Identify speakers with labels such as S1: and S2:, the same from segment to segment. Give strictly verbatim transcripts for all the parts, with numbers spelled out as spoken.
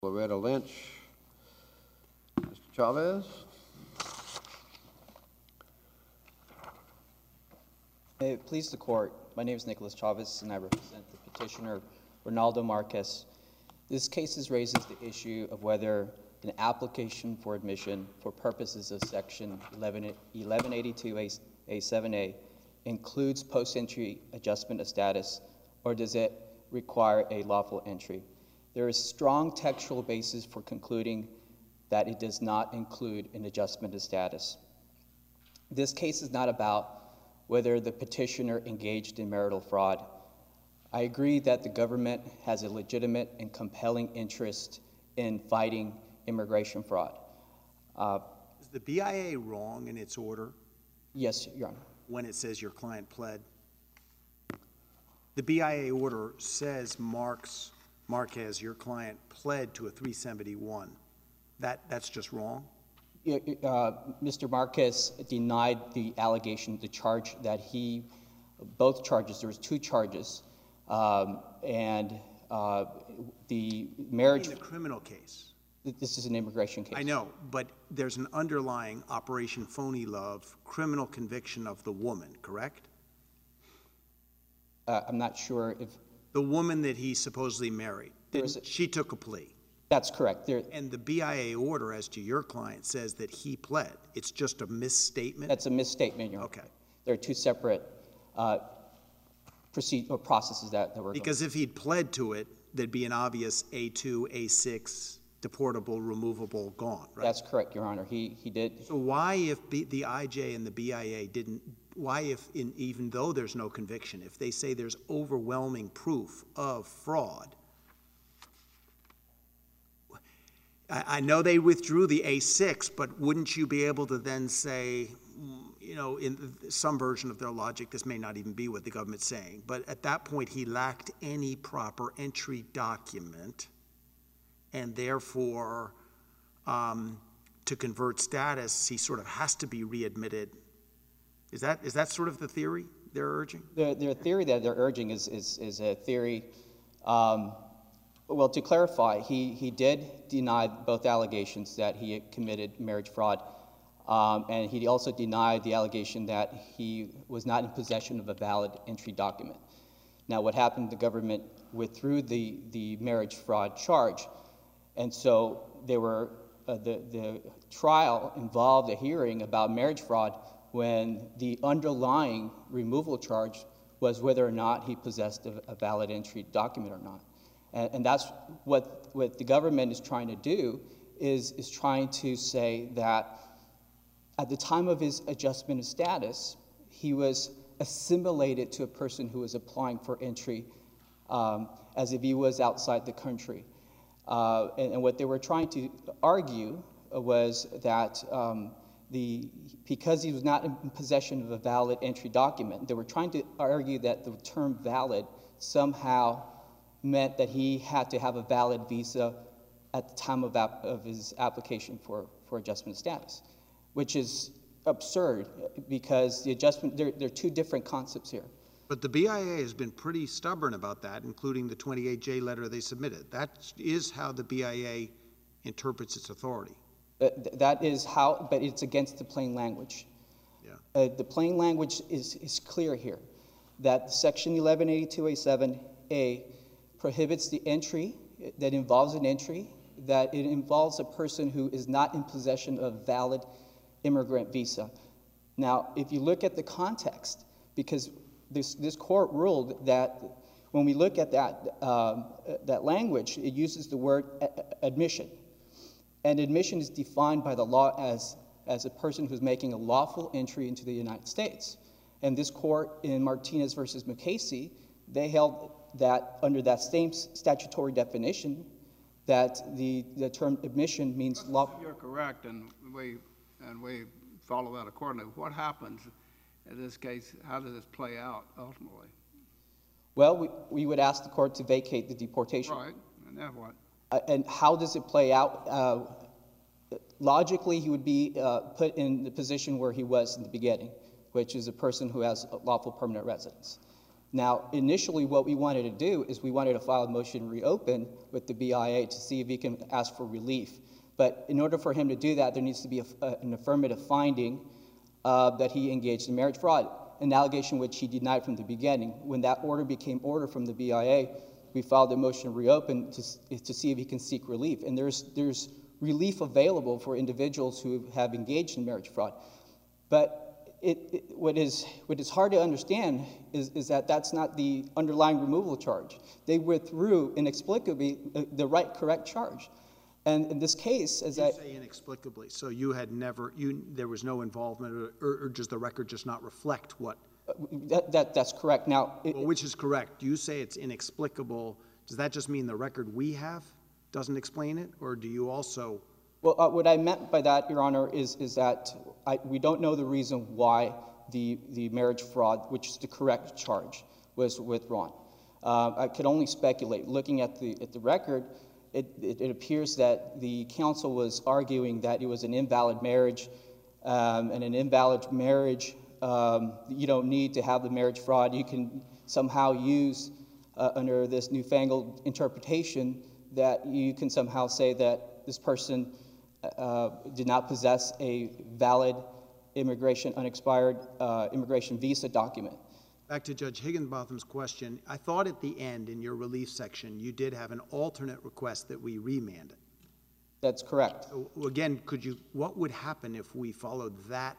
S1: Loretta Lynch. Mister Chavez.
S2: May it please the court, my name is Nicholas Chavez and I represent the petitioner Ronaldo Marquez. This case raises the issue of whether an application for admission for purposes of section eleven eighty-two A seven A includes post-entry adjustment of status, or does it require a lawful entry? There is strong textual basis for concluding that it does not include an adjustment of status. This case is not about whether the petitioner engaged in marital fraud. I agree that the government has a legitimate and compelling interest in fighting immigration fraud. Uh,
S3: Is the B I A wrong in its order?
S2: Yes, Your Honor.
S3: When it says your client pled? The B I A order says Marks, Marquez, your client, pled to a three seventy-one. That, that's just wrong?
S2: Uh, Mister Marquez denied the allegation, the charge that he, both charges, there was two charges, um, and uh, the marriage—
S3: In a criminal case.
S2: This is an immigration case.
S3: I know, but there's an underlying Operation Phony Love criminal conviction of the woman, correct?
S2: Uh, I'm not sure if—
S3: The woman that he supposedly married,
S2: a,
S3: she took a plea.
S2: That's correct. There,
S3: and the B I A order as to your client says that he pled. It's just a misstatement?
S2: That's a misstatement, Your Honor.
S3: Okay.
S2: There are two separate uh, proceed, or processes that, that were—
S3: Because going. If he'd pled to it, there'd be an obvious A two, A six, deportable, removable, gone, right?
S2: That's correct, Your Honor. He, he did—
S3: So why, if B, the I J and the B I A didn't— why if, in, even though there's no conviction, if they say there's overwhelming proof of fraud— I know they withdrew the A six, but wouldn't you be able to then say, you know, in some version of their logic, this may not even be what the government's saying, but at that point he lacked any proper entry document, and therefore, um, to convert status, he sort of has to be readmitted. Is that is that sort of the theory they're urging?
S2: The, the theory that they're urging is, is, is a theory— um, well, to clarify, he, he did deny both allegations that he had committed marriage fraud, um, and he also denied the allegation that he was not in possession of a valid entry document. Now, what happened, the government withdrew the, the marriage fraud charge, and so there were, uh, the, the trial involved a hearing about marriage fraud when the underlying removal charge was whether or not he possessed a, a valid entry document or not. And, and that's what, what the government is trying to do, is, is trying to say that at the time of his adjustment of status, he was assimilated to a person who was applying for entry um, as if he was outside the country. Uh, and, and what they were trying to argue was that um, the, because he was not in possession of a valid entry document, they were trying to argue that the term valid somehow meant that he had to have a valid visa at the time of, of his application for, for adjustment of status, which is absurd because the adjustment— there, there are two different concepts here.
S3: But the B I A has been pretty stubborn about that, including the twenty-eight J letter they submitted. That is how the B I A interprets its authority.
S2: Uh, th that is how, but it's against the plain language.
S3: Yeah.
S2: Uh, the plain language is, is clear here, that section eleven eighty-two A seven A prohibits the entry that involves an entry, that it involves a person who is not in possession of valid immigrant visa. Now, if you look at the context, because this, this court ruled that when we look at that, um, that language, it uses the word admission. And admission is defined by the law as, as a person who's making a lawful entry into the United States. And this court in Martinez versus Mukasey, they held that under that same statutory definition, that the, the term admission means lawful.
S4: You're correct, and we, and we follow that accordingly. What happens in this case? How does this play out ultimately?
S2: Well, we, we would ask the court to vacate the deportation.
S4: Right, and then what?
S2: Uh, and how does it play out? Uh, logically, he would be uh, put in the position where he was in the beginning, which is a person who has a lawful permanent residence. Now, initially, what we wanted to do is we wanted to file a motion to reopen with the B I A to see if he can ask for relief. But in order for him to do that, there needs to be a, a, an affirmative finding uh, that he engaged in marriage fraud, an allegation which he denied from the beginning. When that order became order from the B I A, we filed a motion to reopen to, to see if he can seek relief. And there's, there's relief available for individuals who have engaged in marriage fraud. But It, it, what is what is hard to understand is, is that that's not the underlying removal charge. They withdrew inexplicably the, the right correct charge, and in this case, as
S3: You
S2: I
S3: say inexplicably, so you had never, you, there was no involvement, or, or, or does the record just not reflect what?
S2: that, that that's correct. Now, it,
S3: Well, which is correct? You say it's inexplicable. Does that just mean the record we have doesn't explain it, or do you also?
S2: well, uh, what I meant by that, Your Honor, is is that I, we don't know the reason why the the marriage fraud, which is the correct charge, was withdrawn. Uh, I could only speculate. Looking at the at the record, it, it, it appears that the counsel was arguing that it was an invalid marriage, um, and an invalid marriage, um, you don't need to have the marriage fraud. You can somehow use, uh, under this newfangled interpretation, that you can somehow say that this person uh, did not possess a valid immigration, unexpired uh, immigration visa document.
S3: Back to Judge Higginbotham's question, I thought at the end in your relief section, you did have an alternate request that we remand it.
S2: That's correct.
S3: So, again, could you, what would happen if we followed that?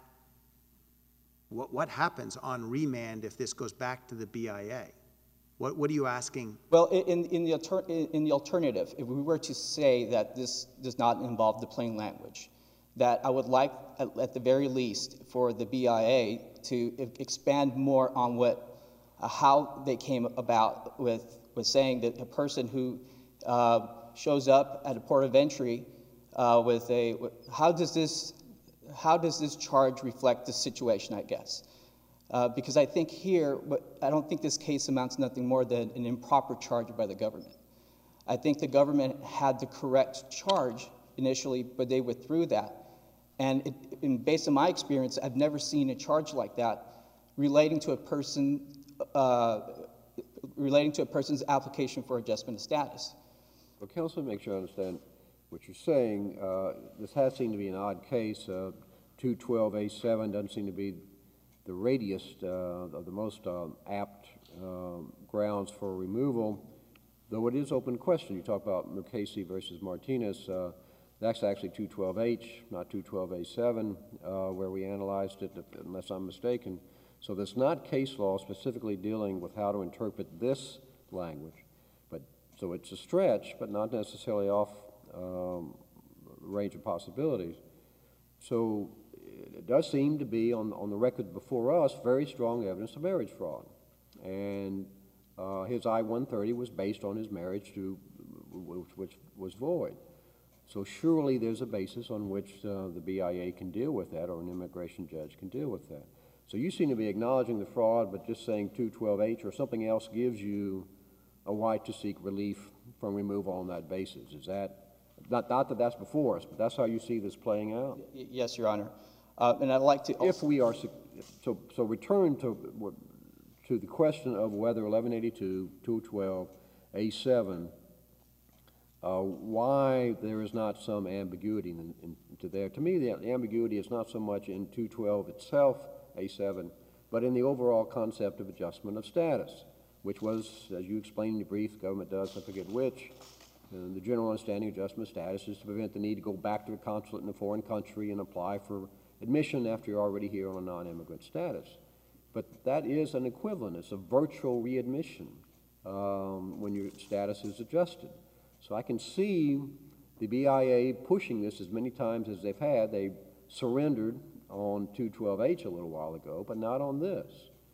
S3: What, what happens on remand if this goes back to the B I A? What, what are you asking?
S2: Well, in, in, the alter, in the alternative, if we were to say that this does not involve the plain language, that I would like, at, at the very least, for the B I A to expand more on what, uh, how they came about with, with saying that a person who uh, shows up at a port of entry uh, with a, how does this, how does this charge reflect the situation, I guess? Uh, because I think here, I don't think this case amounts to nothing more than an improper charge by the government. I think the government had the correct charge initially, but they withdrew that. And, it, and based on my experience, I've never seen a charge like that relating to a person, uh, relating to a person's application for adjustment of status.
S1: Well, Counsel, make sure I understand what you're saying. Uh, this has seemed to be an odd case. Uh, two twelve A seven doesn't seem to be the readiest uh, of the most uh, apt uh, grounds for removal, though it is open question. You talk about Mukasey versus Martinez. Uh, that's actually two twelve H, not two twelve A seven, uh, where we analyzed it, unless I'm mistaken. So there's not case law specifically dealing with how to interpret this language. But so it's a stretch, but not necessarily off um, range of possibilities. So it does seem to be, on, on the record before us, very strong evidence of marriage fraud. And uh, his I one thirty was based on his marriage, to, which, which was void. So surely there's a basis on which uh, the B I A can deal with that, or an immigration judge can deal with that. So you seem to be acknowledging the fraud, but just saying two twelve H or something else gives you a right to seek relief from removal on that basis. Is that, not, not that that's before us, but that's how you see this playing out?
S2: Y yes, Your Honor. Uh, and I'd like to also,
S1: If we are, so, so return to, to the question of whether eleven eighty-two, two twelve A seven, uh, why there is not some ambiguity in, in, to there. To me, the, the ambiguity is not so much in two twelve itself, A seven, but in the overall concept of adjustment of status, which was, as you explained in your brief, the government does, I forget which, and the general understanding of adjustment of status is to prevent the need to go back to a consulate in a foreign country and apply for admission after you're already here on a non-immigrant status. But that is an equivalent. It's a virtual readmission um, when your status is adjusted. So I can see the B I A pushing this as many times as they've had. They surrendered on two twelve H a little while ago, but not on this.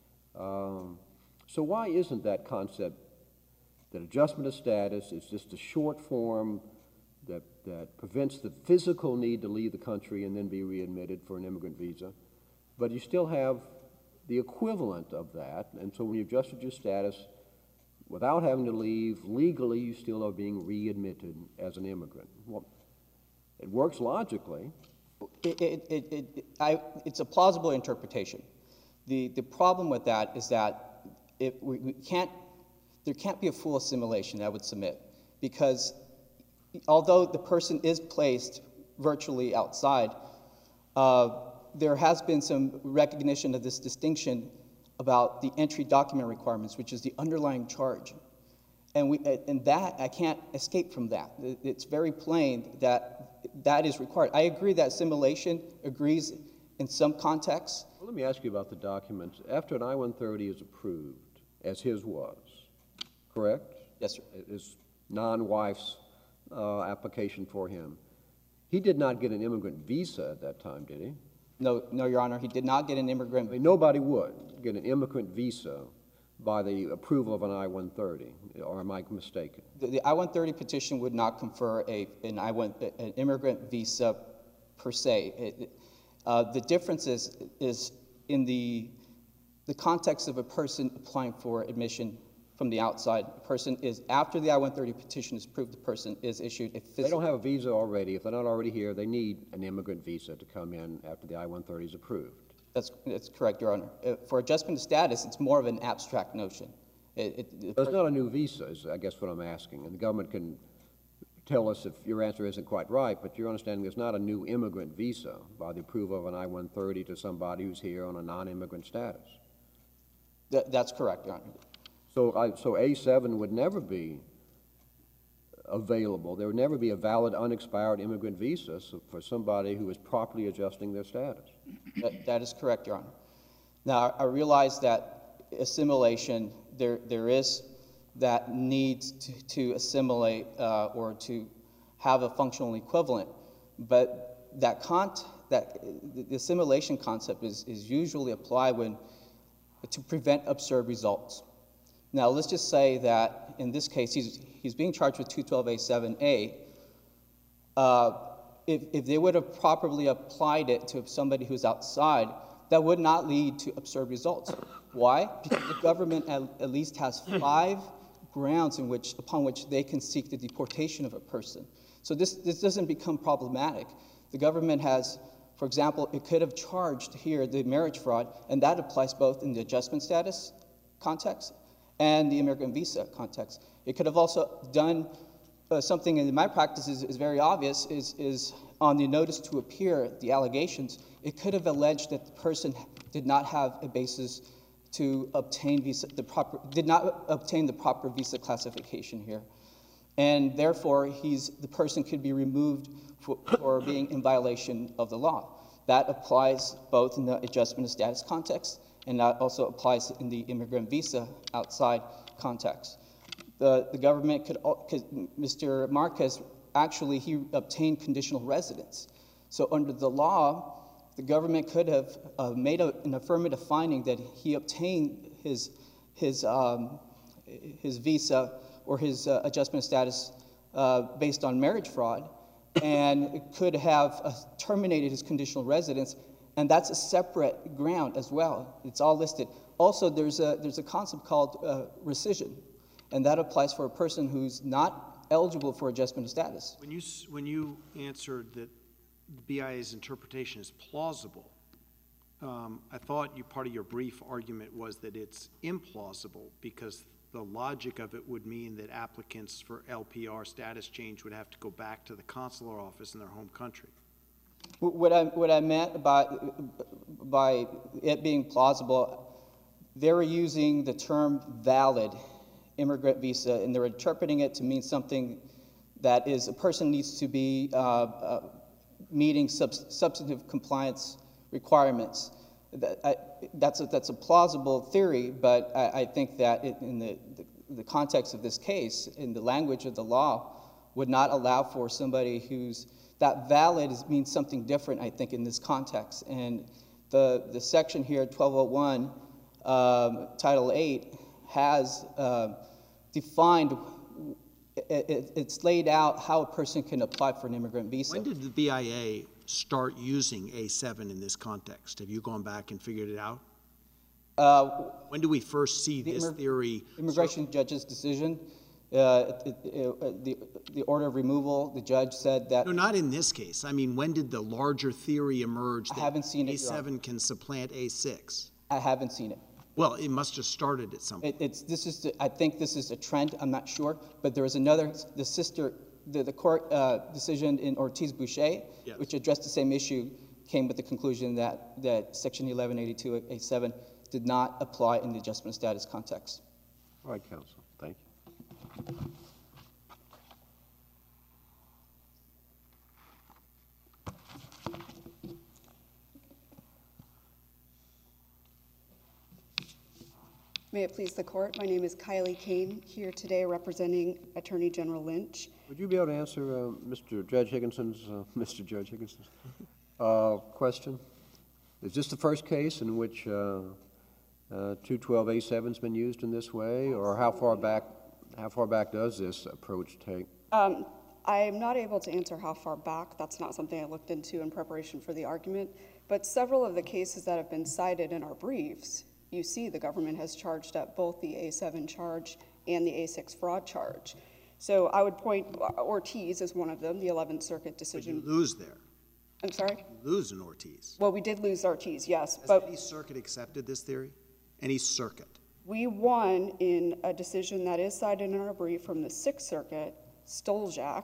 S1: Um, so why isn't that concept that adjustment of status is just a short form that, that prevents the physical need to leave the country and then be readmitted for an immigrant visa, but you still have the equivalent of that, and so when you adjusted your status without having to leave, legally you still are being readmitted as an immigrant. Well, it works logically.
S2: It, it, it, it, I, it's a plausible interpretation. The, the problem with that is that it, we, we can't, there can't be a full assimilation, I would submit, because although the person is placed virtually outside, uh, there has been some recognition of this distinction about the entry document requirements, which is the underlying charge. And, we, and that, I can't escape from that. It's very plain that that is required. I agree that assimilation agrees in some contexts.
S1: Well, let me ask you about the documents. After an I one thirty is approved, as his was, correct?
S2: Yes, sir.
S1: His non-wife's uh, application for him. He did not get an immigrant visa at that time, did he?
S2: No, no, Your Honor, he did not get an immigrant.
S1: I mean, nobody would get an immigrant visa by the approval of an I one thirty, or am I mistaken?
S2: The, the I one thirty petition would not confer a, an, I one, an immigrant visa per se. It, uh, the difference is, is in the, the context of a person applying for admission from the outside. The person is, after the I one thirty petition is approved, the person is issued a physical.
S1: They don't have a visa already. If they're not already here, they need an immigrant visa to come in after the I one thirty is approved.
S2: That's, that's correct, Your Honor. Uh, for adjustment of status, it's more of an abstract notion. It, it,
S1: But it's not a new visa, is I guess what I'm asking. And the government can tell us if your answer isn't quite right, but your understanding is not a new immigrant visa by the approval of an I one thirty to somebody who's here on a non-immigrant status.
S2: Th that's correct, Your Honor.
S1: So, I, so A seven would never be available. There would never be a valid, unexpired immigrant visa for somebody who is properly adjusting their status.
S2: That, that is correct, Your Honor. Now, I realize that assimilation, there, there is that need to, to assimilate uh, or to have a functional equivalent, but that, cont that the assimilation concept is, is usually applied when, to prevent absurd results. Now, let's just say that in this case, he's, he's being charged with two twelve A seven A. Uh, if, if they would have properly applied it to somebody who's outside, that would not lead to absurd results. Why? Because the government at, at least has five grounds in which, upon which they can seek the deportation of a person. So this, this doesn't become problematic. The government has, for example, it could have charged here the marriage fraud, and that applies both in the adjustment status context and the immigrant visa context. It could have also done uh, something in my practice is, is very obvious, is, is on the notice to appear, the allegations, it could have alleged that the person did not have a basis to obtain visa, the proper, did not obtain the proper visa classification here. And therefore, he's, the person could be removed for, for being in violation of the law. That applies both in the adjustment of status context, and that also applies in the immigrant visa outside context. The, the government could, could, Mister Marquez, actually, he obtained conditional residence. So under the law, the government could have uh, made a, an affirmative finding that he obtained his, his, um, his visa or his uh, adjustment of status uh, based on marriage fraud, and could have uh, terminated his conditional residence. And that's a separate ground as well. It's all listed. Also, there's a, there's a concept called uh, rescission, and that applies for a person who's not eligible for adjustment of status.
S3: When you, when you answered that the B I A's interpretation is plausible, um, I thought you, part of your brief argument was that it's implausible because the logic of it would mean that applicants for L P R status change would have to go back to the consular office in their home country.
S2: What I, what I meant by, by it being plausible, they were using the term valid immigrant visa, and they're interpreting it to mean something that is a person needs to be uh, uh, meeting sub substantive compliance requirements. That, I, that's, a, that's a plausible theory, but I, I think that it, in the, the, the context of this case, in the language of the law, would not allow for somebody who's that valid is, means something different, I think, in this context. And the, the section here, twelve oh one, um, Title eight, has uh, defined, it, it, it's laid out how a person can apply for an immigrant visa.
S3: When did the B I A start using A seven in this context? Have you gone back and figured it out?
S2: Uh,
S3: when do we first see
S2: the
S3: this
S2: immig
S3: theory?
S2: Immigration judge's decision. Uh, it, it, it, the, the order of removal, the judge said that...
S3: No, not in this case. I mean, when did the larger theory emerge that
S2: I haven't seen it,
S3: A seven can supplant A six?
S2: I haven't seen it.
S3: Well, it must have started at some point.
S2: It, it's, this is, the, I think this is a trend, I'm not sure, but there was another, the sister, the, the court uh, decision in Ortiz-Boucher,
S3: Yes.
S2: which addressed the same issue, came with the conclusion that, that Section eleven eighty-two A seven did not apply in the adjustment of status context.
S1: All right, counsel, thank you.
S5: May it please the court, my name is Kylie Kane, here today representing Attorney General Lynch.
S1: Would you be able to answer uh, Mister Judge Higginson's, uh, Mister Judge Higginson's uh, question? Is this the first case in which uh, uh, two twelve A seven's been used in this way, or how far back, how far back does this approach take?
S5: Um, I am not able to answer how far back. That's not something I looked into in preparation for the argument, but several of the cases that have been cited in our briefs, you see the government has charged up both the A seven charge and the A six fraud charge. So I would point, Ortiz is one of them, the eleventh Circuit
S3: But you
S5: decision.
S3: lose there.
S5: I'm sorry?
S3: You lose in Ortiz.
S5: Well, we did lose Ortiz, yes,
S3: Has
S5: but
S3: any circuit accepted this theory? Any circuit?
S5: we won in a decision that is cited in our brief from the Sixth Circuit, Stoljak.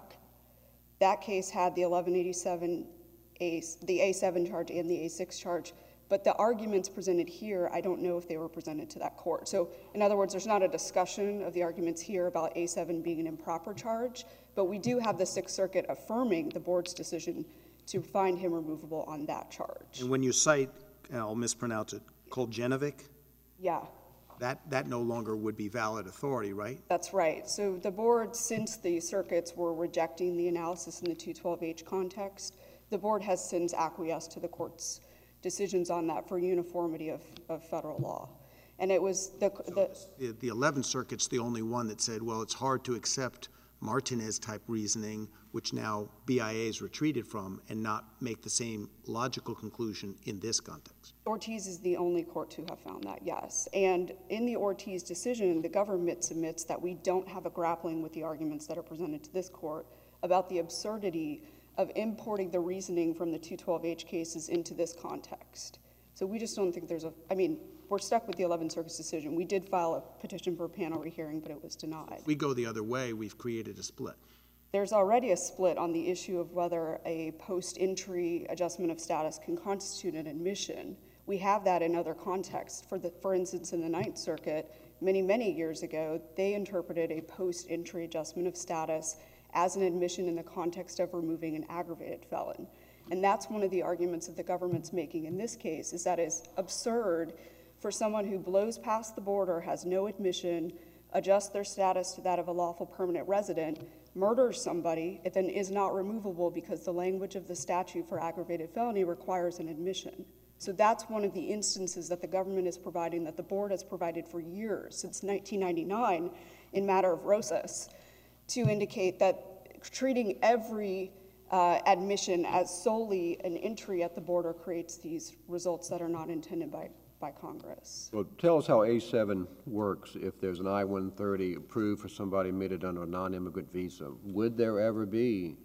S5: That case had the eleven eighty-seven, A, the A seven charge and the A six charge, but the arguments presented here, I don't know if they were presented to that court. So in other words, there's not a discussion of the arguments here about A seven being an improper charge, but we do have the Sixth Circuit affirming the board's decision to find him removable on that charge.
S3: And when you cite, and I'll mispronounce it, Koljenovic,
S5: Yeah.
S3: that, that no longer would be valid authority, right?
S5: That's right. So the board, since the circuits were rejecting the analysis in the two twelve H context, the board has since acquiesced to the court's decisions on that for uniformity of, of federal law. And it was the, the
S3: The, the eleventh Circuit's the only one that said, well, it's hard to accept Martinez-type reasoning, which now B I A's retreated from, and not make the same logical conclusion in this context.
S5: Ortiz is the only court to have found that, yes. And in the Ortiz decision, the government submits that we don't have a grappling with the arguments that are presented to this court about the absurdity of importing the reasoning from the two twelve H cases into this context. So we just don't think there's a, I mean, we're stuck with the eleventh Circuit's decision. We did file a petition for a panel rehearing, but it was denied.
S3: If we go the other way, we've created a split.
S5: There's already a split on the issue of whether a post-entry adjustment of status can constitute an admission. We have that in other contexts. For, the, for instance, in the Ninth Circuit, many, many years ago, they interpreted a post-entry adjustment of status as an admission in the context of removing an aggravated felon. And that's one of the arguments that the government's making in this case, is that it's absurd for someone who blows past the border, has no admission, adjusts their status to that of a lawful permanent resident, murders somebody, and then is not removable because the language of the statute for aggravated felony requires an admission. So that's one of the instances that the government is providing, that the board has provided for years, since nineteen ninety-nine, in matter of Rosas, to indicate that treating every uh, admission as solely an entry at the border creates these results that are not intended by, by Congress.
S1: Well, tell us how A seven works if there's an I one thirty approved for somebody admitted under a non-immigrant visa. Would there ever be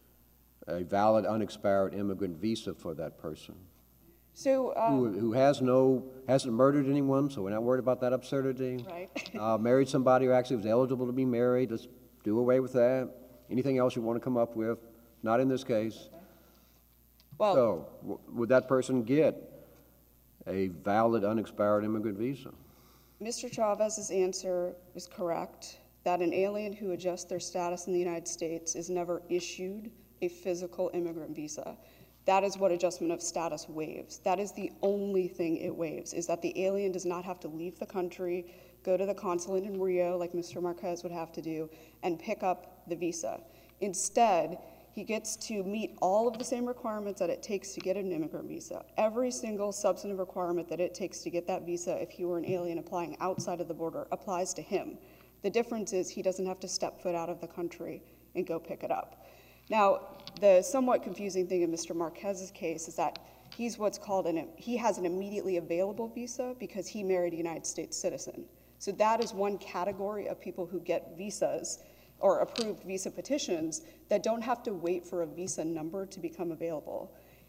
S1: a valid, unexpired immigrant visa for that person?
S5: So, um,
S1: Who, who has no, hasn't murdered anyone, so we're not worried about that absurdity?
S5: right.
S1: Uh, married somebody who actually was eligible to be married, let's do away with that. Anything else you want to come up with? Not in this case.
S5: Well,
S1: So, w- would that person get a valid, unexpired immigrant visa?
S5: Mister Chavez's answer is correct, that an alien who adjusts their status in the United States is never issued a physical immigrant visa. That is what adjustment of status waives. That is the only thing it waives, is that the alien does not have to leave the country, go to the consulate in Rio, like Mister Marquez would have to do, and pick up the visa. Instead, he gets to meet all of the same requirements that it takes to get an immigrant visa. Every single substantive requirement that it takes to get that visa, if he were an alien applying outside of the border, applies to him. The difference is he doesn't have to step foot out of the country and go pick it up. Now, the somewhat confusing thing in Mister Marquez's case is that he's what's called an, he has an immediately available visa because he married a United States citizen. So that is one category of people who get visas or approved visa petitions that don't have to wait for a visa number to become available.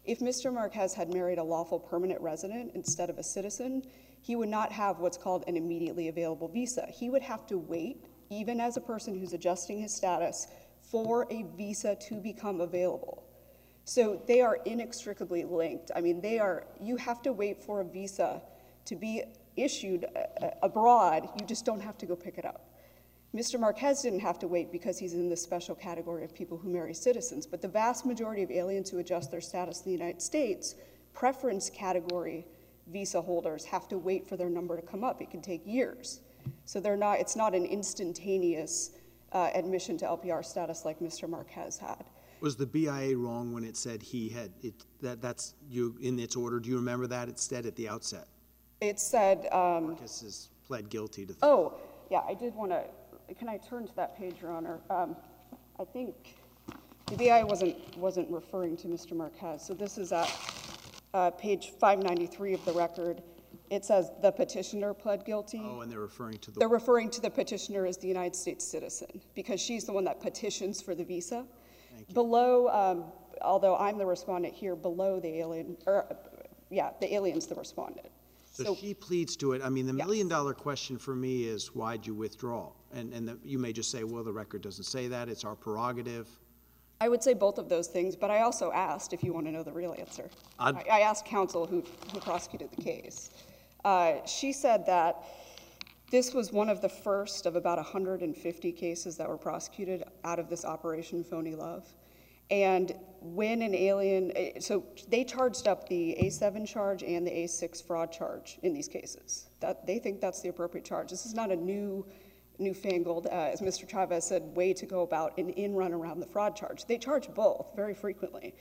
S5: If Mister Marquez had married a lawful permanent resident instead of a citizen, he would not have what's called an immediately available visa. He would have to wait, even as a person who's adjusting his status, for a visa to become available. So they are inextricably linked. I mean, they are, you have to wait for a visa to be issued uh, abroad. You just don't have to go pick it up. Mister Marquez didn't have to wait because he's in this special category of people who marry citizens, but the vast majority of aliens who adjust their status in the United States, preference category visa holders have to wait for their number to come up. It can take years. So they're not, it's not an instantaneous uh, admission to L P R status like Mister Marquez had.
S3: Was the B I A wrong when it said he had, it, that, that's you in its order? Do you remember that it said at the outset?
S5: It said, um,
S3: Marquez has pled guilty to.
S5: oh, yeah, I did want to, can I turn to that page, Your Honor? Um, I think the B I A wasn't, wasn't referring to Mister Marquez. So this is at uh, page five ninety-three of the record. It says the petitioner pled guilty.
S3: Oh, and they're referring to the.
S5: They're referring to the petitioner as the United States citizen because she's the one that petitions for the visa. Below, um, although I'm the respondent here, below the alien, or yeah, the alien's the respondent.
S3: So,
S5: So-
S3: she pleads to it. I mean, the
S5: Yes.
S3: million dollar question for me is why'd you withdraw? And, and the, you may just say, well, the record doesn't say that. It's our prerogative.
S5: I would say both of those things, but I also asked, if you want to know the real answer. I,
S3: I'd-
S5: I asked counsel who, who prosecuted the case. Uh, she said that this was one of the first of about one hundred fifty cases that were prosecuted out of this Operation Phony Love. And when an alien, eh, so they charged up the A seven charge and the A six fraud charge in these cases. That, they think that's the appropriate charge. This is not a new, newfangled, uh, as Mister Chavez said, way to go about an in-run around the fraud charge. They charge both very frequently.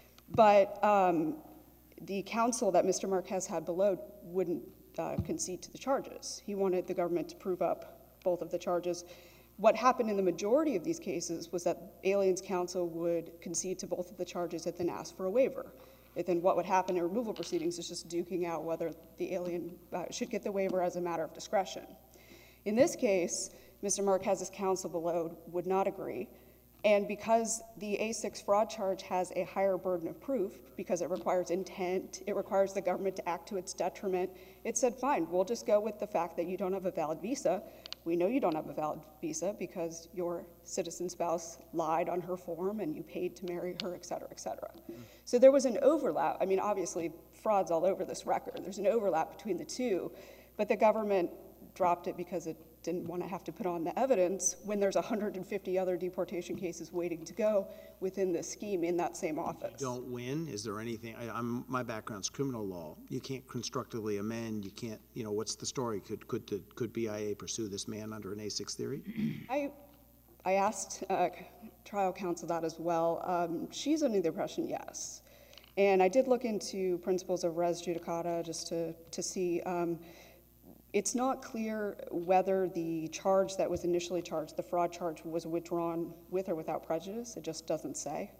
S5: But um, the counsel that Mister Marquez had below wouldn't uh, concede to the charges. He wanted the government to prove up both of the charges. What happened in the majority of these cases was that aliens counsel would concede to both of the charges and then ask for a waiver. And then what would happen in removal proceedings is just duking out whether the alien uh, should get the waiver as a matter of discretion. In this case, Mister Marquez's counsel below would not agree. And because the A six fraud charge has a higher burden of proof, because it requires intent, it requires the government to act to its detriment, it said, fine, we'll just go with the fact that you don't have a valid visa. We know you don't have a valid visa because your citizen spouse lied on her form and you paid to marry her, et cetera, et cetera. Mm-hmm. So there was an overlap. I mean, obviously, fraud's all over this record. There's an overlap between the two, but the government dropped it because it didn't want to have to put on the evidence when there's one hundred fifty other deportation cases waiting to go within this scheme in that same office.
S3: Don't win? Is there anything, I, I'm, my background's criminal law. You can't constructively amend, you can't, you know, what's the story? Could, could, the, could B I A pursue this man under an A six theory?
S5: I, I asked uh, trial counsel that as well. Um, she's under the impression yes. And I did look into principles of res judicata just to, to see. Um, It's not clear whether the charge that was initially charged, the fraud charge, was withdrawn with or without prejudice. It just doesn't say.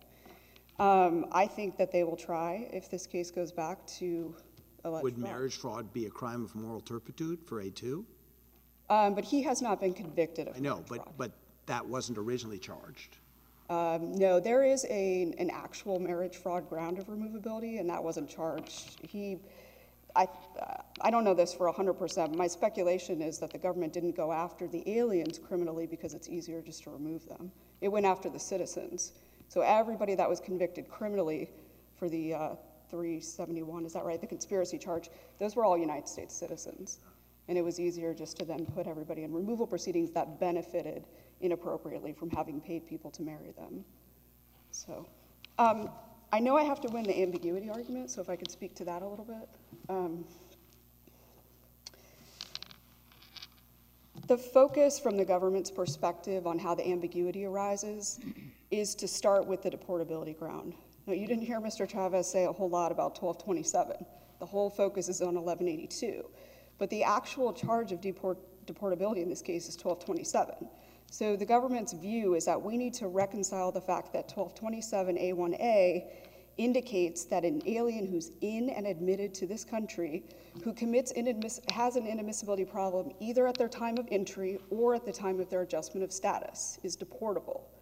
S5: Um, I think that they will try if this case goes back to alleged
S3: Would
S5: fraud.
S3: marriage fraud be a crime of moral turpitude for A two?
S5: Um, but he has not been convicted of
S3: I know,
S5: marriage
S3: but,
S5: fraud.
S3: but that wasn't originally charged.
S5: Um, no, there is a, an actual marriage fraud ground of removability, and that wasn't charged. He, I, uh, I don't know this for one hundred percent. My speculation is that the government didn't go after the aliens criminally because it's easier just to remove them. It went after the citizens. So everybody that was convicted criminally for the uh, three seventy-one, is that right, the conspiracy charge, those were all United States citizens. And it was easier just to then put everybody in removal proceedings that benefited inappropriately from having paid people to marry them. So, um, I know I have to win the ambiguity argument, so if I could speak to that a little bit. Um, the focus from the government's perspective on how the ambiguity arises is to start with the deportability ground. Now, you didn't hear Mister Chavez say a whole lot about twelve twenty-seven. The whole focus is on eleven eighty-two. But the actual charge of deport deportability in this case is twelve twenty-seven. So the government's view is that we need to reconcile the fact that twelve twenty-seven A one A indicates that an alien who's in and admitted to this country, who commits inadmiss has an inadmissibility problem either at their time of entry or at the time of their adjustment of status, is deportable.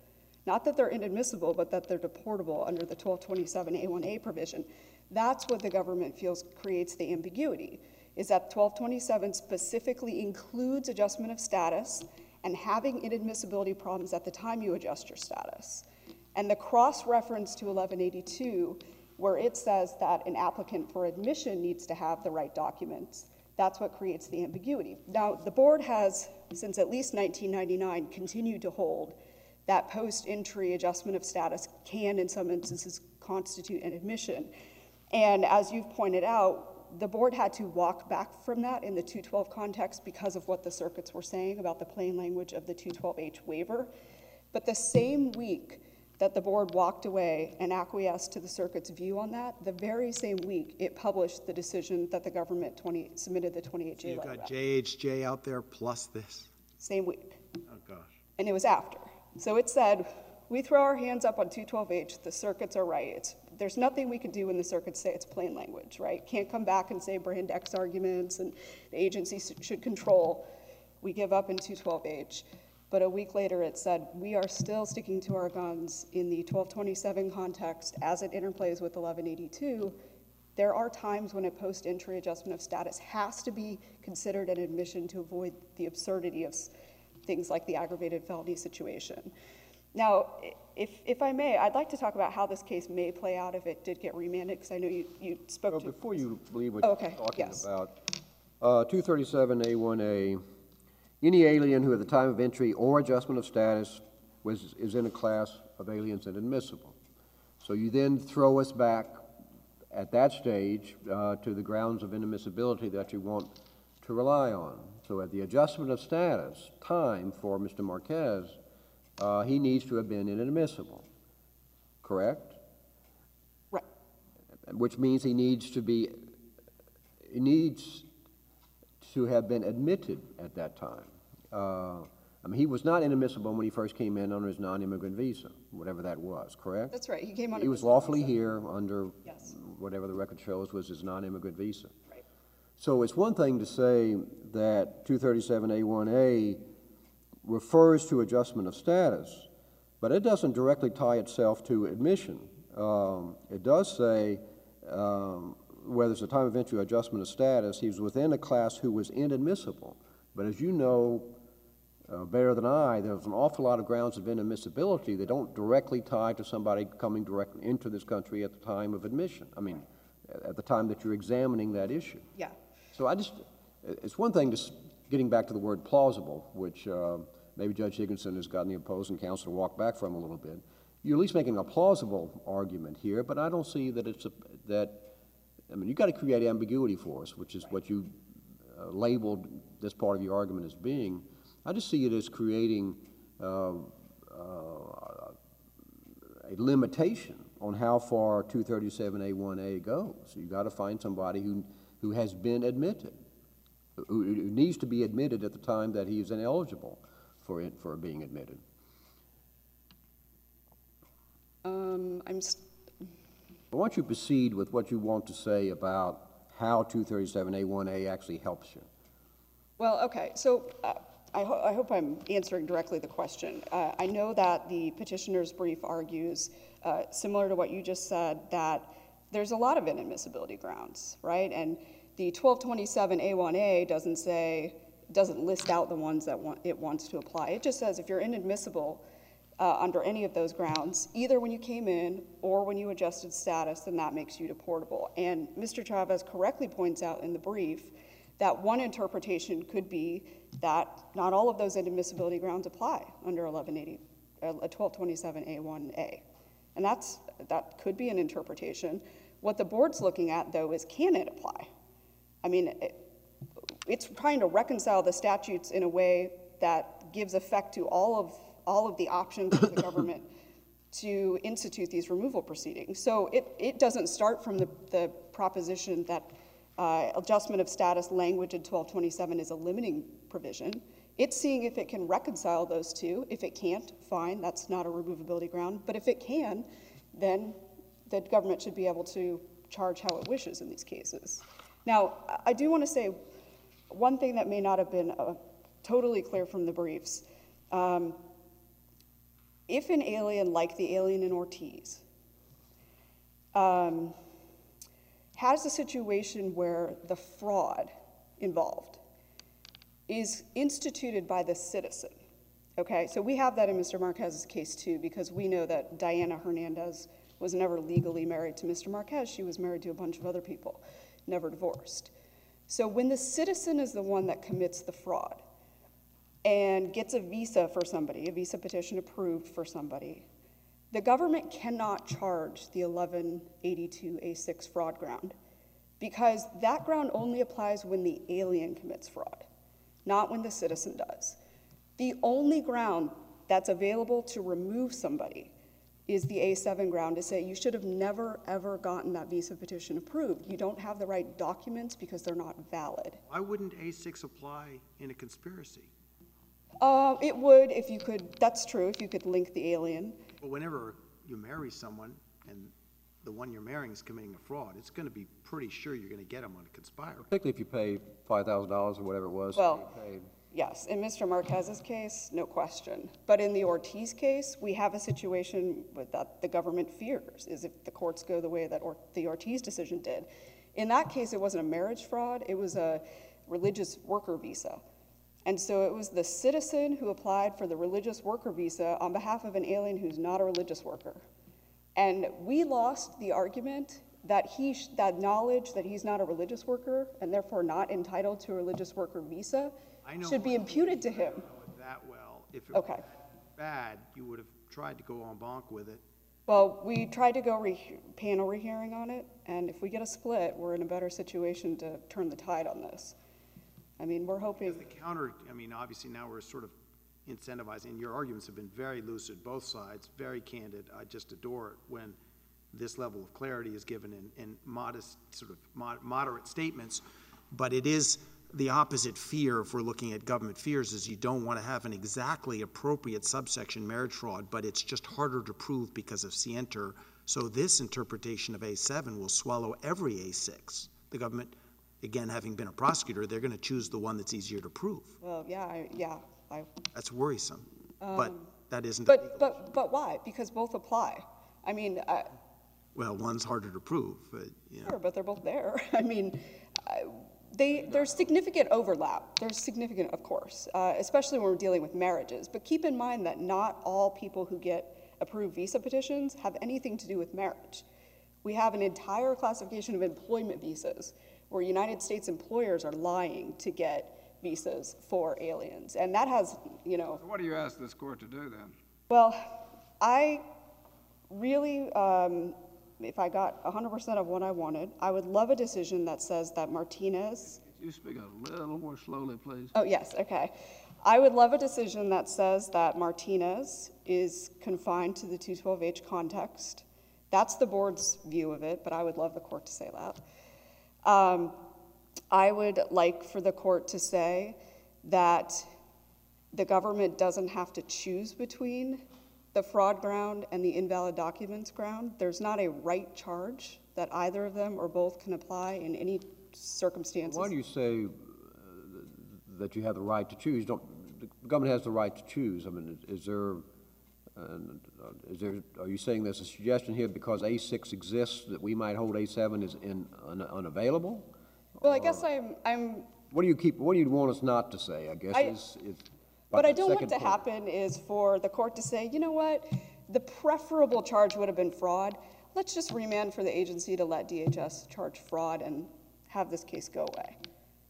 S5: Not that they're inadmissible, but that they're deportable under the twelve twenty-seven A one A provision. That's what the government feels creates the ambiguity, is that twelve twenty-seven specifically includes adjustment of status and having inadmissibility problems at the time you adjust your status. And the cross-reference to eleven eighty-two, where it says that an applicant for admission needs to have the right documents, that's what creates the ambiguity. Now, the board has, since at least nineteen ninety-nine, continued to hold that post-entry adjustment of status can, in some instances, constitute an admission. And as you've pointed out, the board had to walk back from that in the two twelve context because of what the circuits were saying about the plain language of the two twelve H waiver. But the same week that the board walked away and acquiesced to the circuit's view on that, the very same week it published the decision that the government twenty, submitted the twenty-eight J
S3: You've
S5: letter.
S3: got
S5: about.
S3: J H J out there plus this.
S5: Same week.
S3: Oh, gosh.
S5: And it was after. So it said, we throw our hands up on two twelve H, the circuits are right. It's, there's nothing we can do when the circuits say it's plain language, right? Can't come back and say brand X arguments and the agency should control. We give up in two twelve H. But a week later it said, we are still sticking to our guns in the twelve twenty-seven context as it interplays with eleven eighty-two. There are times when a post-entry adjustment of status has to be considered an admission to avoid the absurdity of things like the aggravated felony situation. Now, if, if I may, I'd like to talk about how this case may play out if it did get remanded, because I know you, you spoke
S1: Well,
S5: to...
S1: before you believe what
S5: Oh,
S1: you're
S5: okay,
S1: talking
S5: yes.
S1: about, uh, two thirty-seven A one A, any alien who at the time of entry or adjustment of status was, is in a class of aliens inadmissible. So you then throw us back at that stage uh, to the grounds of inadmissibility that you want to rely on. So at the adjustment of status time for Mister Marquez, uh, he needs to have been inadmissible, correct?
S5: Right.
S1: Which means he needs to be, he needs to have been admitted at that time. Uh, I mean, he was not inadmissible when he first came in under his non-immigrant visa, whatever that was, correct?
S5: That's right. He came on...
S1: He was lawfully here under
S5: Yes.
S1: whatever the record shows was his non-immigrant visa.
S5: Right.
S1: So it's one thing to say that two thirty-seven A one A refers to adjustment of status, but it doesn't directly tie itself to admission. Um, it does say, um, whether it's a time of entry or adjustment of status, he was within a class who was inadmissible. But as you know uh, better than I, there's an awful lot of grounds of inadmissibility that don't directly tie to somebody coming directly into this country at the time of admission. I mean, at the time that you're examining that issue.
S5: Yeah.
S1: So I just, it's one thing just getting back to the word plausible, which uh, maybe Judge Higginson has gotten the opposing counsel to walk back from a little bit. You're at least making a plausible argument here, but I don't see that it's a, that, I mean, you've got to create ambiguity for us, which is what you uh, labeled this part of your argument as being. I just see it as creating uh, uh, a limitation on how far two thirty-seven A one A goes. So you've got to find somebody who, who has been admitted, who, who needs to be admitted at the time that he is ineligible for it, for being admitted.
S5: Um, I'm... St-
S1: Why don't you proceed with what you want to say about how two thirty-seven A one A actually helps you?
S5: Well, okay, so uh, I, ho I hope I'm answering directly the question. Uh, I know that the petitioner's brief argues, uh, similar to what you just said, that there's a lot of inadmissibility grounds, right? And the twelve twenty-seven A one A doesn't say, doesn't list out the ones that want, it wants to apply. It just says if you're inadmissible uh, under any of those grounds, either when you came in or when you adjusted status, then that makes you deportable. And Mister Chavez correctly points out in the brief that one interpretation could be that not all of those inadmissibility grounds apply under eleven eighty, uh, twelve twenty-seven A one A. And that's, that could be an interpretation. What the board's looking at, though, is can it apply? I mean, it, it's trying to reconcile the statutes in a way that gives effect to all of, all of the options for the government to institute these removal proceedings. So it, it doesn't start from the, the proposition that Uh, adjustment of status language in twelve twenty-seven is a limiting provision. It's seeing if it can reconcile those two. If it can't, fine, that's not a removability ground. But if it can, then the government should be able to charge how it wishes in these cases. Now, I do want to say one thing that may not have been uh, totally clear from the briefs. Um, if an alien, like the alien in Ortiz, um, has a situation where the fraud involved is instituted by the citizen, okay? So we have that in Mister Marquez's case too, because we know that Diana Hernandez was never legally married to Mister Marquez. She was married to a bunch of other people, never divorced. So when the citizen is the one that commits the fraud and gets a visa for somebody, a visa petition approved for somebody, the government cannot charge the eleven eighty-two A six fraud ground because that ground only applies when the alien commits fraud, not when the citizen does. The only ground that's available to remove somebody is the A seven ground to say you should have never, ever gotten that visa petition approved. You don't have the right documents because they're not valid.
S3: Why wouldn't A six apply in a conspiracy?
S5: Uh, it would if you could, that's true, if you could link the alien.
S3: Well, whenever you marry someone and the one you're marrying is committing a fraud, it's going to be pretty sure you're going to get them on a conspire.
S1: Particularly if you pay five thousand dollars or whatever it was.
S5: Well,
S1: you paid.
S5: yes, in Mister Marquez's case, no question. But in the Ortiz case, we have a situation with that the government fears, is if the courts go the way that or the Ortiz decision did. In that case, it wasn't a marriage fraud, it was a religious worker visa. And so it was the citizen who applied for the religious worker visa on behalf of an alien who's not a religious worker. And we lost the argument that he sh that knowledge that he's not a religious worker and therefore not entitled to a religious worker visa
S3: I know
S5: should be imputed to him.
S3: I know it that well. If it
S5: Okay.
S3: was bad, you would have tried to go en banc with it.
S5: Well, we tried to go re panel rehearing on it, and if we get a split, we're in a better situation to turn the tide on this. I mean, we're hoping.
S3: The counter, I mean, obviously now we're sort of incentivizing. Your arguments have been very lucid, both sides, very candid. I just adore it when this level of clarity is given in, in modest, sort of mod, moderate statements. But it is the opposite fear, if we're looking at government fears, is you don't want to have an exactly appropriate subsection marriage fraud, but it's just harder to prove because of scienter. So this interpretation of A seven will swallow every A six. The government, again, having been a prosecutor, they're going to choose the one that's easier to prove.
S5: Well, yeah, I, yeah. I,
S3: That's worrisome, but that isn't.
S5: but, but, but why? Because both apply. I mean, I,
S3: Well, one's harder to prove, but, you know.
S5: sure, but they're both there. I mean, I, they, there's significant overlap. There's significant, of course, uh, especially when we're dealing with marriages. But keep in mind that not all people who get approved visa petitions have anything to do with marriage. We have an entire classification of employment visas where United States employers are lying to get visas for aliens. And that has, you know.
S4: So what do you ask this court to do then?
S5: Well, I really, um, if I got one hundred percent of what I wanted, I would love a decision that says that Martinez.
S4: Could you speak a little more slowly, please?
S5: Oh, yes, okay. I would love a decision that says that Martinez is confined to the two twelve H context. That's the board's view of it, but I would love the court to say that. Um, I would like for the court to say that the government doesn't have to choose between the fraud ground and the invalid documents ground. There's not a right charge that either of them or both can apply in any circumstances.
S1: Why do you say uh, that you have the right to choose? Don't, the government has the right to choose. I mean, is there, uh, is there, are you saying there's a suggestion here because A six exists that we might hold A seven is in, un, unavailable?
S5: Well, I guess I'm, I'm
S1: What do you keep, what do you want us not to say, I guess,
S5: I-
S1: is, is.
S5: What I
S1: the
S5: don't want
S1: second
S5: to
S1: point.
S5: happen is for the court to say, you know what, the preferable charge would have been fraud. Let's just remand for the agency to let D H S charge fraud and have this case go away.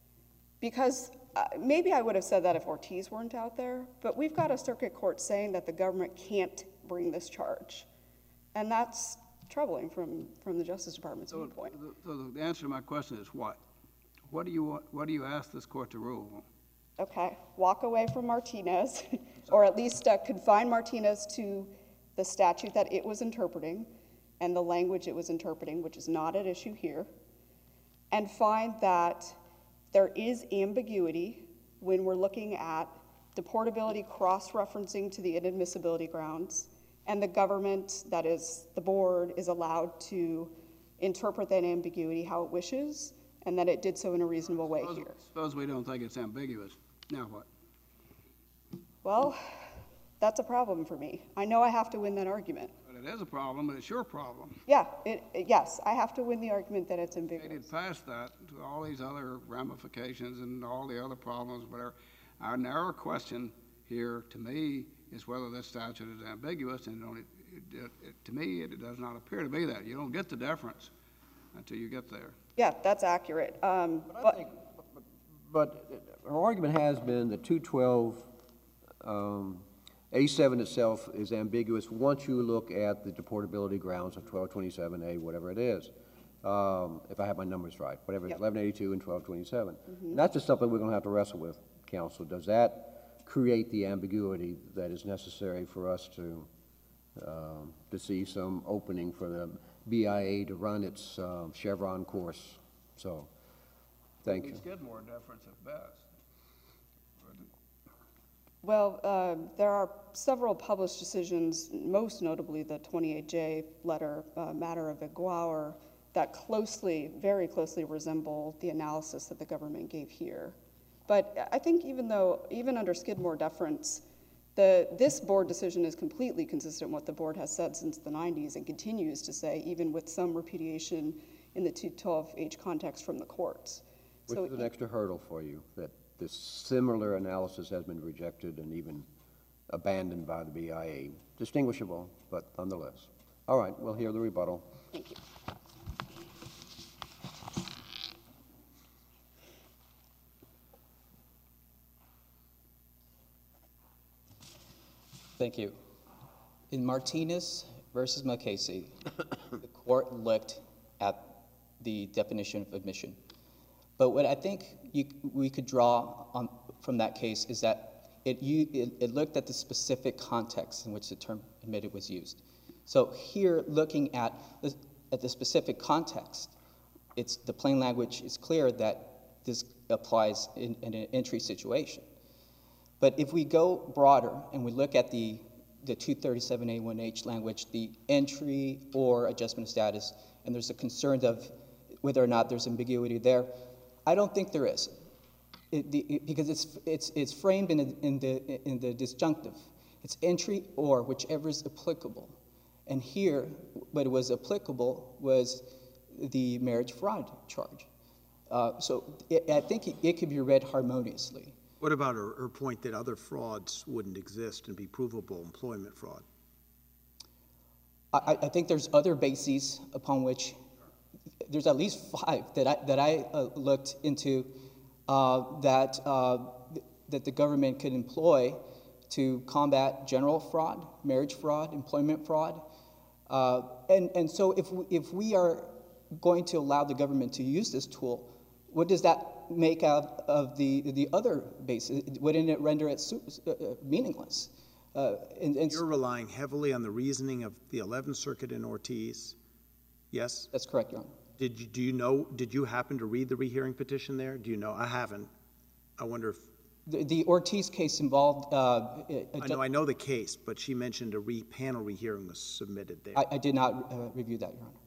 S5: Because uh, maybe I would have said that if Ortiz weren't out there, but we've got a circuit court saying that the government can't bring this charge. And that's troubling from, from the Justice Department's
S4: So,
S5: viewpoint.
S4: so the answer to my question is what? What do you want, what do you ask this court to rule?
S5: Okay, walk away from Martinez, or at least uh, confine Martinez to the statute that it was interpreting and the language it was interpreting, which is not at issue here, and find that there is ambiguity when we're looking at deportability cross-referencing to the inadmissibility grounds, and the government, that is the board, is allowed to interpret that ambiguity how it wishes, and that it did so in a reasonable way
S4: Suppose,
S5: here.
S4: suppose we don't think it's ambiguous. Now what?
S5: Well, That's a problem for me. I know I have to win that argument.
S4: But it is a problem, and it's your problem.
S5: Yeah, it, it- yes, I have to win the argument that it's
S4: They
S5: ambiguous.
S4: did past that to all these other ramifications and all the other problems, whatever. Our narrow question here, to me, is whether this statute is ambiguous, and it only, it, it, it- to me, it does not appear to be that. You don't get the deference until you get there.
S5: Yeah, that's accurate. Um,
S1: But I
S5: but,
S1: think, but her argument has been that two twelve, um, A seven itself is ambiguous once you look at the deportability grounds of twelve twenty-seven A, whatever it is. Um, if I have my numbers right, whatever it is,
S5: Yep.
S1: eleven eighty-two and twelve twenty-seven. And that's just something we're gonna have to wrestle with, counsel. Does that create the ambiguity that is necessary for us to, um, to see some opening for the B I A to run its, um, Chevron course? So, thank you.
S4: It's Skidmore deference at best.
S5: well, uh, there are several published decisions, most notably the twenty-eight J letter, uh, matter of Iguauer, that closely, very closely resemble the analysis that the government gave here. But I think even though, even under Skidmore deference, the, this board decision is completely consistent with what the board has said since the nineties and continues to say, even with some repudiation in the two twelve H context from the courts.
S1: Which
S5: So
S1: is an extra hurdle for you, that this similar analysis has been rejected and even abandoned by the B I A. Distinguishable, but nonetheless. All right, we'll hear the rebuttal.
S5: Thank you.
S2: Thank you. In Martinez versus Mukasey, the court looked at the definition of admission. But what I think you, we could draw on, from that case is that it, you, it, it looked at the specific context in which the term admitted was used. So here, looking at the, at the specific context, it's, the plain language is clear that this applies in, in an entry situation. But if we go broader and we look at the, the two thirty-seven A one H language, the entry or adjustment of status, and there's a concern of whether or not there's ambiguity there, I don't think there is. It, the, it, because it's, it's, it's framed in, a, in, the, in the disjunctive. It's entry or whichever is applicable. And here, what was applicable was the marriage fraud charge. Uh, so it, I think it, it could be read harmoniously.
S3: What about her, her point that other frauds wouldn't exist and be provable employment fraud?
S2: I, I think there's other bases upon which, there's at least five that I, that I uh, looked into uh, that, uh, that the government could employ to combat general fraud, marriage fraud, employment fraud. Uh, and, and so if we, if we are going to allow the government to use this tool, what does that make out of the, the other bases? Wouldn't it render it su- uh, meaningless? Uh, and, and
S3: You're relying heavily on the reasoning of the eleventh Circuit in Ortiz, yes?
S2: That's correct, Your Honor.
S3: Did you, do you know, did you happen to read the rehearing petition there? Do you know? I haven't. I wonder if,
S2: The, the Ortiz case involved. Uh, a, a
S3: I know, I know the case, but she mentioned a re, panel rehearing was submitted there.
S2: I, I did not uh, review that, Your Honor.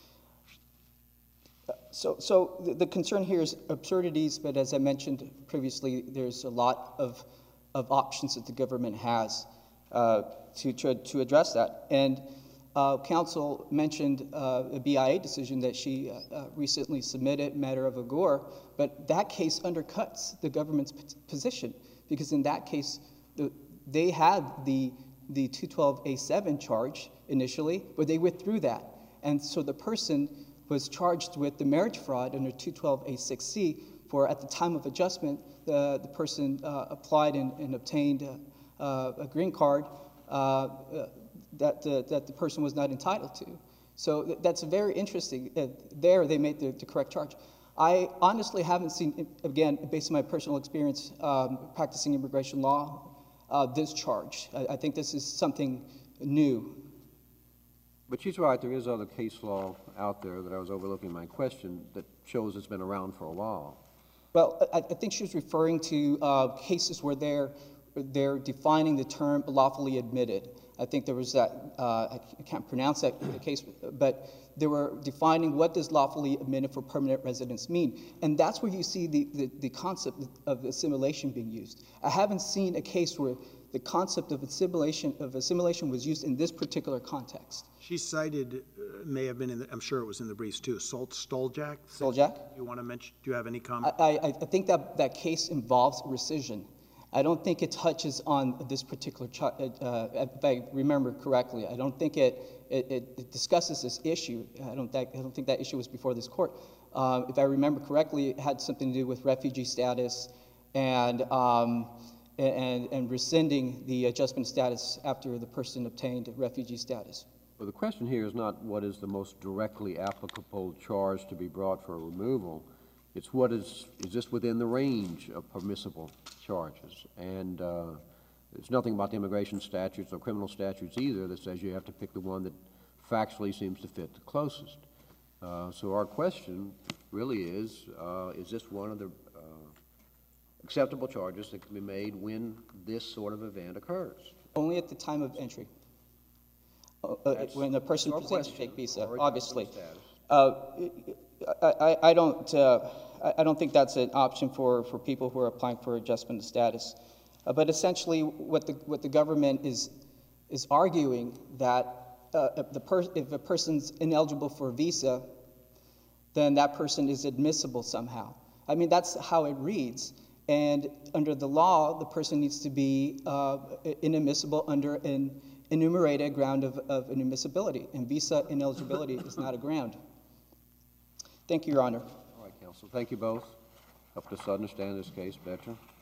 S2: Uh, So, so the, the concern here is absurdities, but as I mentioned previously, there's a lot of, of options that the government has uh, to, to, to address that. And uh, counsel mentioned uh, a B I A decision that she uh, uh, recently submitted, matter of Agor, but that case undercuts the government's p- position, because in that case, the, they had the, the two twelve A seven charge initially, but they withdrew that. And so the person was charged with the marriage fraud under two twelve A six C, for at the time of adjustment, the, the person uh, applied and, and obtained uh, uh, a green card uh, uh, that, the, that the person was not entitled to. So th- that's very interesting. Uh, there, they made the, the correct charge. I honestly haven't seen, again, based on my personal experience um, practicing immigration law, uh, this charge. I, I think this is something new.
S1: But she's right, there is other case law out there that I was overlooking in my question that shows it's been around for a while.
S2: Well, I, I think she was referring to uh, cases where they're, they're defining the term lawfully admitted. I think there was that, uh, I can't pronounce that case, but they were defining what does lawfully admitted for permanent residence mean. And that's where you see the, the, the concept of assimilation being used. I haven't seen a case where the concept of assimilation, of assimilation was used in this particular context.
S3: She cited, uh, may have been in the, I'm sure it was in the briefs too, Sol- Stoljak?
S2: Stoljak?
S3: You want to mention, do you have any comment?
S2: I, I, I think that that case involves rescission. I don't think it touches on this particular, ch- uh, if I remember correctly. I don't think it, it, it discusses this issue. I don't, think, I don't think that issue was before this court. Um, if I remember correctly, it had something to do with refugee status and, um, and, and rescinding the adjustment status after the person obtained refugee status.
S1: Well, the question here is not what is the most directly applicable charge to be brought for removal. It's what is, is this within the range of permissible charges? And uh, there's nothing about the immigration statutes or criminal statutes either that says you have to pick the one that factually seems to fit the closest. Uh, so our question really is, uh, is this one of the uh, acceptable charges that can be made when this sort of event occurs?
S2: Only at the time of entry. Uh, uh, when the person
S1: our
S2: presents to
S1: question.
S2: take visa,
S1: Or
S2: obviously.
S1: status.
S2: Uh, I, I, I don't, uh, I, I don't think that's an option for, for people who are applying for adjustment of status. Uh, but essentially, what the, what the government is, is arguing that uh, if, the per, if a person's ineligible for a visa, then that person is admissible somehow. I mean, that's how it reads. And under the law, the person needs to be uh, inadmissible under an enumerated ground of, of inadmissibility. And visa ineligibility is not a ground. Thank you, Your Honor.
S1: All right, counsel. Thank you both. Helped us understand this case better.